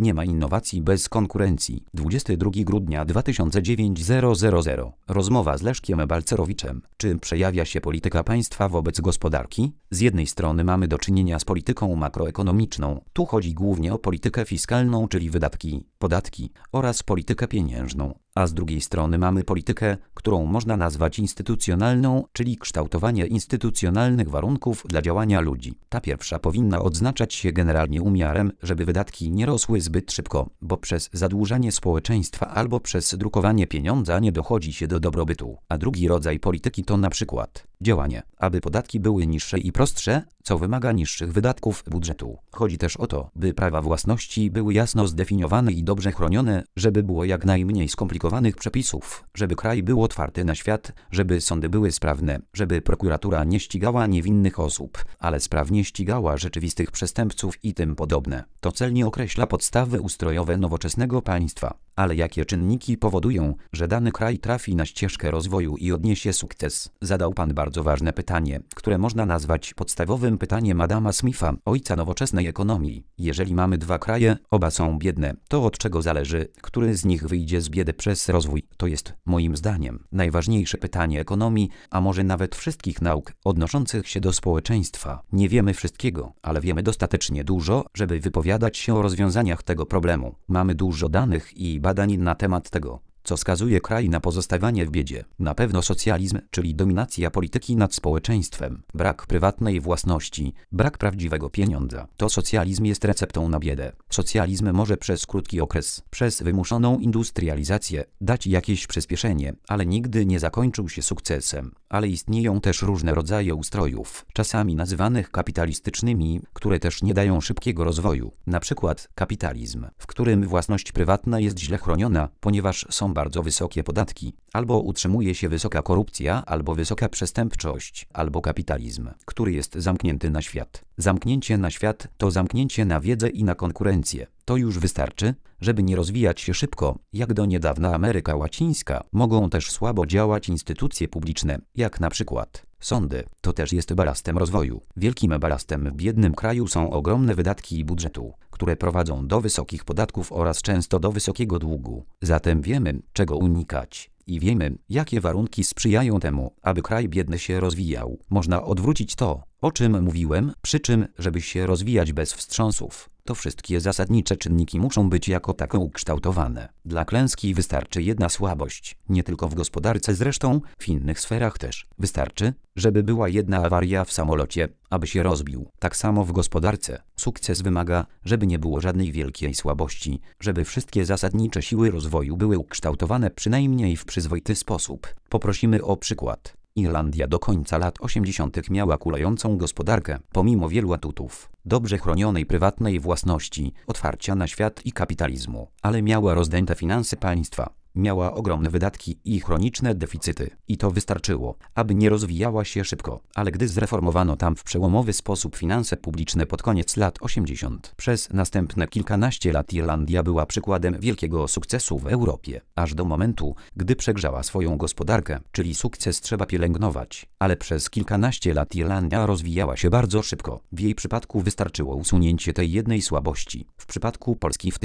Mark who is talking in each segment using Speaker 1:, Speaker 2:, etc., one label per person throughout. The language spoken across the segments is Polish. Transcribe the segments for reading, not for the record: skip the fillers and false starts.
Speaker 1: Nie ma innowacji bez konkurencji. 22 grudnia 2009 000. Rozmowa z Leszkiem Balcerowiczem. Czym przejawia się polityka państwa wobec gospodarki? Z jednej strony mamy do czynienia z polityką makroekonomiczną. Tu chodzi głównie o politykę fiskalną, czyli wydatki, podatki oraz politykę pieniężną. A z drugiej strony mamy politykę, którą można nazwać instytucjonalną, czyli kształtowanie instytucjonalnych warunków dla działania ludzi. Ta pierwsza powinna odznaczać się generalnie umiarem, żeby wydatki nie rosły zbyt szybko, bo przez zadłużanie społeczeństwa albo przez drukowanie pieniądza nie dochodzi się do dobrobytu. A drugi rodzaj polityki to na przykład działanie, aby podatki były niższe i prostsze, co wymaga niższych wydatków budżetu. Chodzi też o to, by prawa własności były jasno zdefiniowane i dobrze chronione, żeby było jak najmniej skomplikowanych przepisów, żeby kraj był otwarty na świat, żeby sądy były sprawne, żeby prokuratura nie ścigała niewinnych osób, ale sprawnie ścigała rzeczywistych przestępców i tym podobne. To celnie określa podstawy ustrojowe nowoczesnego państwa. Ale jakie czynniki powodują, że dany kraj trafi na ścieżkę rozwoju i odniesie sukces? Zadał pan bardzo ważne pytanie, które można nazwać podstawowym pytaniem Adama Smitha, ojca nowoczesnej ekonomii. Jeżeli mamy dwa kraje, oba są biedne, to od czego zależy, który z nich wyjdzie z biedy przez rozwój? To jest, moim zdaniem, najważniejsze pytanie ekonomii, a może nawet wszystkich nauk odnoszących się do społeczeństwa. Nie wiemy wszystkiego, ale wiemy dostatecznie dużo, żeby wypowiadać się o rozwiązaniach tego problemu. Mamy dużo danych i badań na temat tego, co skazuje kraj na pozostawanie w biedzie. Na pewno socjalizm, czyli dominacja polityki nad społeczeństwem, brak prywatnej własności, brak prawdziwego pieniądza. To socjalizm jest receptą na biedę. Socjalizm może przez krótki okres, przez wymuszoną industrializację dać jakieś przyspieszenie, ale nigdy nie zakończył się sukcesem. Ale istnieją też różne rodzaje ustrojów, czasami nazywanych kapitalistycznymi, które też nie dają szybkiego rozwoju. Na przykład kapitalizm, w którym własność prywatna jest źle chroniona, ponieważ są bardzo wysokie podatki, albo utrzymuje się wysoka korupcja, albo wysoka przestępczość, albo kapitalizm, który jest zamknięty na świat. Zamknięcie na świat to zamknięcie na wiedzę i na konkurencję. To już wystarczy, żeby nie rozwijać się szybko, jak do niedawna Ameryka Łacińska. Mogą też słabo działać instytucje publiczne, jak na przykład sądy. To też jest balastem rozwoju. Wielkim balastem w biednym kraju są ogromne wydatki budżetu, które prowadzą do wysokich podatków oraz często do wysokiego długu. Zatem wiemy, czego unikać. I wiemy, jakie warunki sprzyjają temu, aby kraj biedny się rozwijał. Można odwrócić to, o czym mówiłem, przy czym, żeby się rozwijać bez wstrząsów, to wszystkie zasadnicze czynniki muszą być jako takie ukształtowane. Dla klęski wystarczy jedna słabość, nie tylko w gospodarce zresztą, w innych sferach też. Wystarczy, żeby była jedna awaria w samolocie, aby się rozbił. Tak samo w gospodarce. Sukces wymaga, żeby nie było żadnej wielkiej słabości, żeby wszystkie zasadnicze siły rozwoju były ukształtowane przynajmniej w przyzwoity sposób. Poprosimy o przykład. Irlandia do końca lat 80. miała kulejącą gospodarkę, pomimo wielu atutów, dobrze chronionej prywatnej własności, otwarcia na świat i kapitalizmu, ale miała rozdęte finanse państwa. Miała ogromne wydatki i chroniczne deficyty. I to wystarczyło, aby nie rozwijała się szybko. Ale gdy zreformowano tam w przełomowy sposób finanse publiczne pod koniec lat 80., przez następne kilkanaście lat Irlandia była przykładem wielkiego sukcesu w Europie. Aż do momentu, gdy przegrzała swoją gospodarkę, czyli sukces trzeba pielęgnować. Ale przez kilkanaście lat Irlandia rozwijała się bardzo szybko. W jej przypadku wystarczyło usunięcie tej jednej słabości. W przypadku Polski w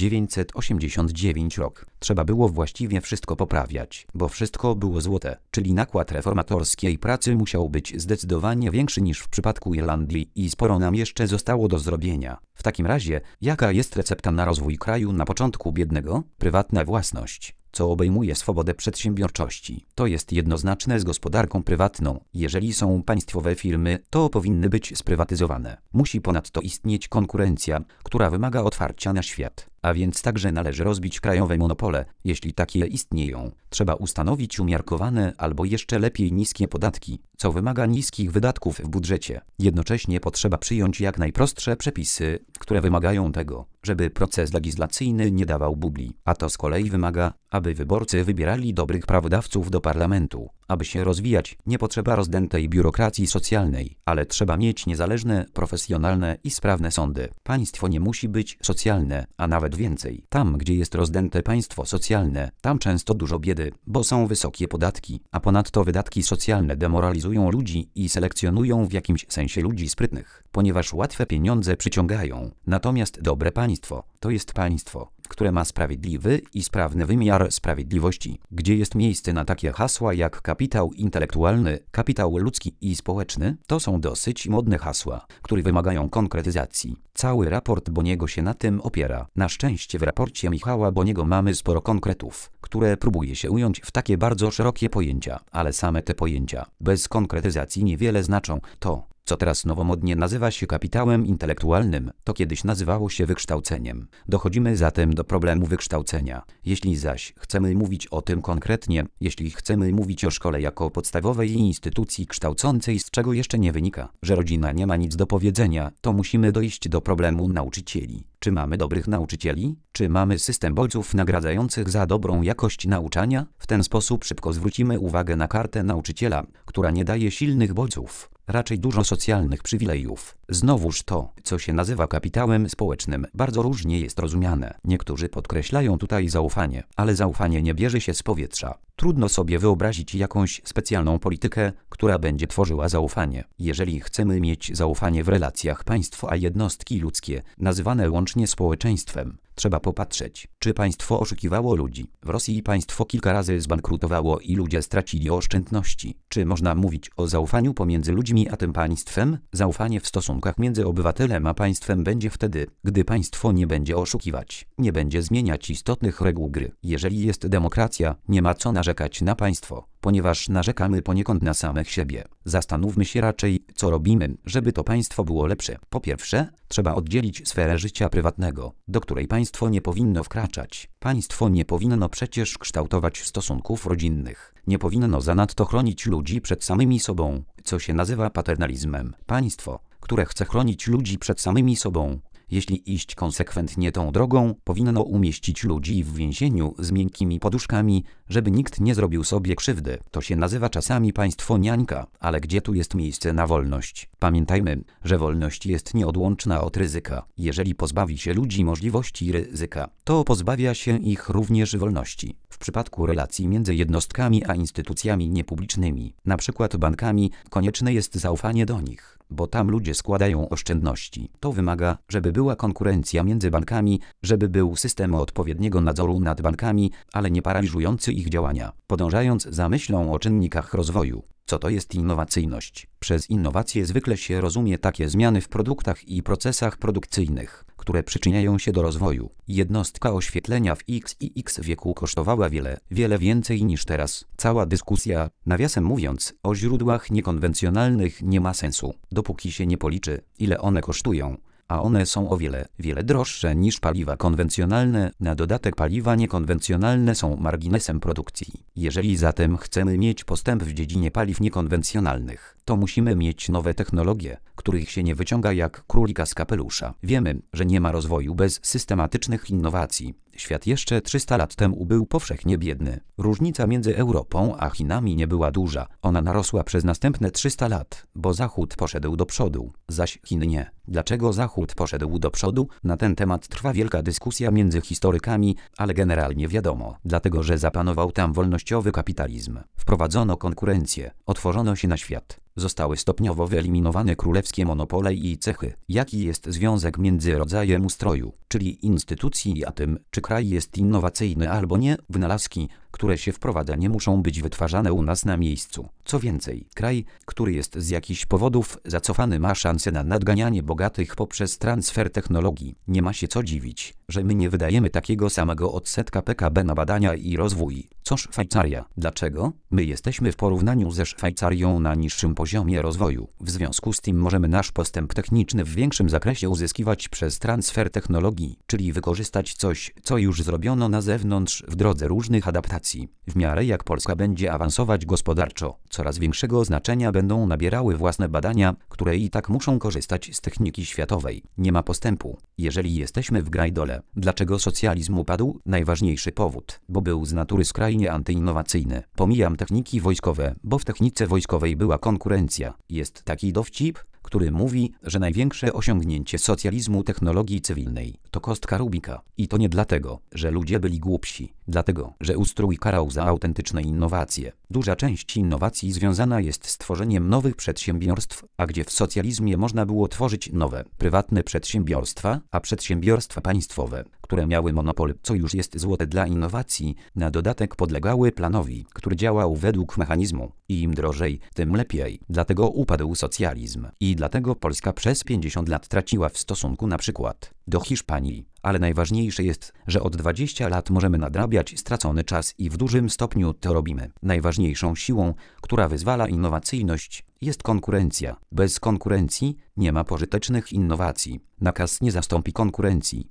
Speaker 1: 1989 rok trzeba było właściwie wszystko poprawiać, bo wszystko było złote, czyli nakład reformatorskiej pracy musiał być zdecydowanie większy niż w przypadku Irlandii i sporo nam jeszcze zostało do zrobienia. W takim razie, jaka jest recepta na rozwój kraju na początku biednego? Prywatna własność, co obejmuje swobodę przedsiębiorczości. To jest jednoznaczne z gospodarką prywatną. Jeżeli są państwowe firmy, to powinny być sprywatyzowane. Musi ponadto istnieć konkurencja, która wymaga otwarcia na świat. A więc także należy rozbić krajowe monopole, jeśli takie istnieją. Trzeba ustanowić umiarkowane albo jeszcze lepiej niskie podatki, co wymaga niskich wydatków w budżecie. Jednocześnie potrzeba przyjąć jak najprostsze przepisy, które wymagają tego, żeby proces legislacyjny nie dawał bubli. A to z kolei wymaga, aby wyborcy wybierali dobrych prawodawców do parlamentu. Aby się rozwijać, nie potrzeba rozdętej biurokracji socjalnej, ale trzeba mieć niezależne, profesjonalne i sprawne sądy. Państwo nie musi być socjalne, a nawet więcej. Tam, gdzie jest rozdęte państwo socjalne, tam często dużo biedy, bo są wysokie podatki, a ponadto wydatki socjalne demoralizują eksploatują ludzi i selekcjonują w jakimś sensie ludzi sprytnych, ponieważ łatwe pieniądze przyciągają. Natomiast dobre państwo to jest państwo, które ma sprawiedliwy i sprawny wymiar sprawiedliwości, gdzie jest miejsce na takie hasła jak kapitał intelektualny, kapitał ludzki i społeczny. To są dosyć modne hasła, które wymagają konkretyzacji. Cały raport Boniego się na tym opiera. Na szczęście w raporcie Michała Boniego mamy sporo konkretów, które próbuje się ująć w takie bardzo szerokie pojęcia, ale same te pojęcia bez konkretyzacji niewiele znaczą. To, co teraz nowomodnie nazywa się kapitałem intelektualnym, to kiedyś nazywało się wykształceniem. Dochodzimy zatem do problemu wykształcenia. Jeśli zaś chcemy mówić o tym konkretnie, jeśli chcemy mówić o szkole jako podstawowej instytucji kształcącej, z czego jeszcze nie wynika, że rodzina nie ma nic do powiedzenia, to musimy dojść do problemu nauczycieli. Czy mamy dobrych nauczycieli? Czy mamy system bodźców nagradzających za dobrą jakość nauczania? W ten sposób szybko zwrócimy uwagę na kartę nauczyciela, która nie daje silnych bodźców, raczej dużo socjalnych przywilejów. Znowuż to, co się nazywa kapitałem społecznym, bardzo różnie jest rozumiane. Niektórzy podkreślają tutaj zaufanie, ale zaufanie nie bierze się z powietrza. Trudno sobie wyobrazić jakąś specjalną politykę, która będzie tworzyła zaufanie. Jeżeli chcemy mieć zaufanie w relacjach państwo a jednostki ludzkie, nazywane łącznie społeczeństwem, trzeba popatrzeć, czy państwo oszukiwało ludzi. W Rosji państwo kilka razy zbankrutowało i ludzie stracili oszczędności. Czy można mówić o zaufaniu pomiędzy ludźmi a tym państwem? Zaufanie w stosunkach między obywatelem a państwem będzie wtedy, gdy państwo nie będzie oszukiwać, nie będzie zmieniać istotnych reguł gry. Jeżeli jest demokracja, nie ma co narzekać na państwo, ponieważ narzekamy poniekąd na samych siebie. Zastanówmy się raczej, co robimy, żeby to państwo było lepsze. Po pierwsze, trzeba oddzielić sferę życia prywatnego, do której państwo nie powinno wkraczać. Państwo nie powinno przecież kształtować stosunków rodzinnych. Nie powinno zanadto chronić ludzi przed samymi sobą, co się nazywa paternalizmem. Państwo, które chce chronić ludzi przed samymi sobą, jeśli iść konsekwentnie tą drogą, powinno umieścić ludzi w więzieniu z miękkimi poduszkami, żeby nikt nie zrobił sobie krzywdy. To się nazywa czasami państwo niańka, ale gdzie tu jest miejsce na wolność? Pamiętajmy, że wolność jest nieodłączna od ryzyka. Jeżeli pozbawi się ludzi możliwości ryzyka, to pozbawia się ich również wolności. W przypadku relacji między jednostkami a instytucjami niepublicznymi, np. bankami, konieczne jest zaufanie do nich, bo tam ludzie składają oszczędności. To wymaga, żeby była konkurencja między bankami, żeby był system odpowiedniego nadzoru nad bankami, ale nie paraliżujący ich działania, podążając za myślą o czynnikach rozwoju. Co to jest innowacyjność? Przez innowacje zwykle się rozumie takie zmiany w produktach i procesach produkcyjnych, które przyczyniają się do rozwoju. Jednostka oświetlenia w X i X wieku kosztowała wiele więcej niż teraz. Cała dyskusja, nawiasem mówiąc, o źródłach niekonwencjonalnych nie ma sensu, dopóki się nie policzy, ile one kosztują. A one są o wiele droższe niż paliwa konwencjonalne. Na dodatek paliwa niekonwencjonalne są marginesem produkcji. Jeżeli zatem chcemy mieć postęp w dziedzinie paliw niekonwencjonalnych, to musimy mieć nowe technologie, których się nie wyciąga jak królika z kapelusza. Wiemy, że nie ma rozwoju bez systematycznych innowacji. Świat jeszcze 300 lat temu był powszechnie biedny. Różnica między Europą a Chinami nie była duża. Ona narosła przez następne 300 lat, bo Zachód poszedł do przodu, zaś Chiny nie. Dlaczego Zachód poszedł do przodu? Na ten temat trwa wielka dyskusja między historykami, ale generalnie wiadomo, dlatego że zapanował tam wolnościowy kapitalizm. Wprowadzono konkurencję, otworzono się na świat. Zostały stopniowo wyeliminowane królewskie monopole i cechy. Jaki jest związek między rodzajem ustroju, czyli instytucji, a tym, czy kraj jest innowacyjny albo nie? Wynalazki, które się wprowadza, nie muszą być wytwarzane u nas na miejscu. Co więcej, kraj, który jest z jakichś powodów zacofany, ma szansę na nadganianie bogatych poprzez transfer technologii. Nie ma się co dziwić, że my nie wydajemy takiego samego odsetka PKB na badania i rozwój, co Szwajcaria. Dlaczego? My jesteśmy w porównaniu ze Szwajcarią na niższym poziomie rozwoju. W związku z tym możemy nasz postęp techniczny w większym zakresie uzyskiwać przez transfer technologii, czyli wykorzystać coś, co już zrobiono na zewnątrz w drodze różnych adaptacji. W miarę jak Polska będzie awansować gospodarczo, coraz większego znaczenia będą nabierały własne badania, które i tak muszą korzystać z techniki światowej. Nie ma postępu, jeżeli jesteśmy w grajdole. Dlaczego socjalizm upadł? Najważniejszy powód, bo był z natury skrajnie antyinnowacyjny. Pomijam techniki wojskowe, bo w technice wojskowej była konkurencja. Jest taki dowcip, który mówi, że największe osiągnięcie socjalizmu technologii cywilnej to kostka Rubika. I to nie dlatego, że ludzie byli głupsi, Dlatego, że ustrój karał za autentyczne innowacje. Duża część innowacji związana jest z tworzeniem nowych przedsiębiorstw, a gdzie w socjalizmie można było tworzyć nowe, prywatne przedsiębiorstwa, a przedsiębiorstwa państwowe, które miały monopol, co już jest złote dla innowacji, na dodatek podlegały planowi, który działał według mechanizmu. Im drożej, tym lepiej. Dlatego upadł socjalizm. I dlatego Polska przez 50 lat traciła w stosunku na przykład do Hiszpanii. Ale najważniejsze jest, że od 20 lat możemy nadrabiać stracony czas i w dużym stopniu to robimy. Najważniejszą siłą, która wyzwala innowacyjność, jest konkurencja. Bez konkurencji nie ma pożytecznych innowacji. Nakaz nie zastąpi konkurencji.